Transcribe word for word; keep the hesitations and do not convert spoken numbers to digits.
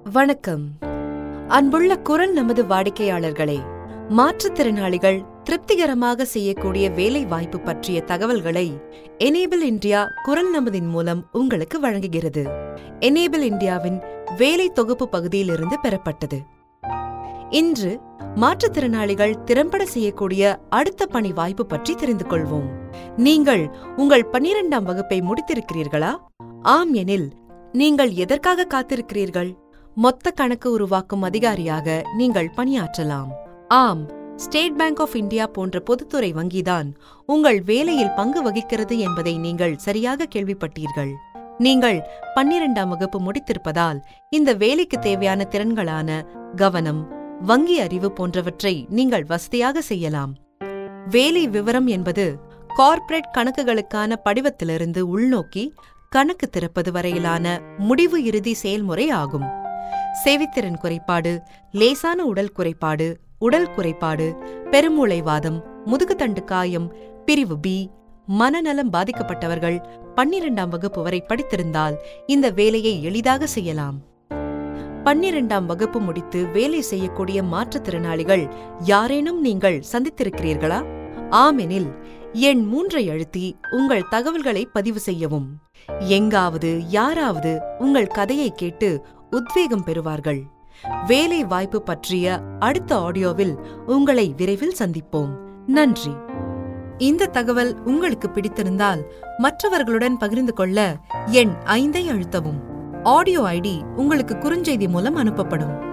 வணக்கம். அன்புள்ள குரல் நமது வாடிக்கையாளர்களே, மாற்றுத்திறனாளிகள் திருப்திகரமாக செய்யக்கூடிய வேலை வாய்ப்பு பற்றிய தகவல்களை எனேபிள் இந்தியா குரல் நமதின் மூலம் உங்களுக்கு வழங்குகிறது. எனேபிள் இந்தியாவின் வேலை தொகுப்பு பகுதியிலிருந்து பெறப்பட்டது. இன்று மாற்றுத்திறனாளிகள் திறம்பட செய்யக்கூடிய அடுத்த பணி வாய்ப்பு பற்றி தெரிந்து கொள்வோம். நீங்கள் உங்கள் பன்னிரெண்டாம் வகுப்பை முடித்திருக்கிறீர்களா? ஆம் எனில் நீங்கள் எதற்காக காத்திருக்கிறீர்கள்? மொத்த கணக்கு உருவாக்கும் அதிகாரியாக நீங்கள் பணியாற்றலாம். ஆம், ஸ்டேட் பேங்க் ஆஃப் இந்தியா போன்ற பொதுத்துறை வங்கிதான் உங்கள் வேலையில் பங்கு வகிக்கிறது என்பதை நீங்கள் சரியாக கேள்விப்பட்டீர்கள். நீங்கள் பன்னிரெண்டாம் வகுப்பு முடித்திருப்பதால் இந்த வேலைக்கு தேவையான திறன்களான கவனம், வங்கி அறிவு போன்றவற்றை நீங்கள் வசதியாக செய்யலாம். வேலை விவரம் என்பது கார்ப்பரேட் கணக்குகளுக்கான படிவத்திலிருந்து உள்நோக்கி கணக்கு திறப்பது வரையிலான முடிவு இறுதி செயல்முறை ஆகும். செவித்திறன் குறைபாடு, லேசான உடல் குறைபாடு, உடல் குறைபாடு, பெருமூளைவாதம், முதுகுத்தண்டு காயம், பிரிவு பி, மனநலம் பாதிக்கப்பட்டவர்கள் பன்னிரெண்டாம் வகுப்பு வரை படித்திருந்தால் இந்த வேலையை எளிதாக செய்யலாம். பன்னிரெண்டாம் வகுப்பு முடித்து வேலை செய்யக்கூடிய மாற்றுத்திறனாளிகள் யாரேனும் நீங்கள் சந்தித்திருக்கிறீர்களா? ஆமெனில் எண் மூன்றை அழுத்தி உங்கள் தகவல்களை பதிவு செய்யவும். எங்காவது யாராவது உங்கள் கதையை கேட்டு உத்வேகம் பெறுவார்கள். வேலை வாய்ப்பு பற்றிய அடுத்த ஆடியோவில் உங்களை விரைவில் சந்திப்போம். நன்றி. இந்த தகவல் உங்களுக்கு பிடித்திருந்தால் மற்றவர்களுடன் பகிர்ந்து கொள்ள எண் ஐந்தை அழுத்தவும். ஆடியோ ஐடி உங்களுக்கு குறுஞ்செய்தி மூலம் அனுப்பப்படும்.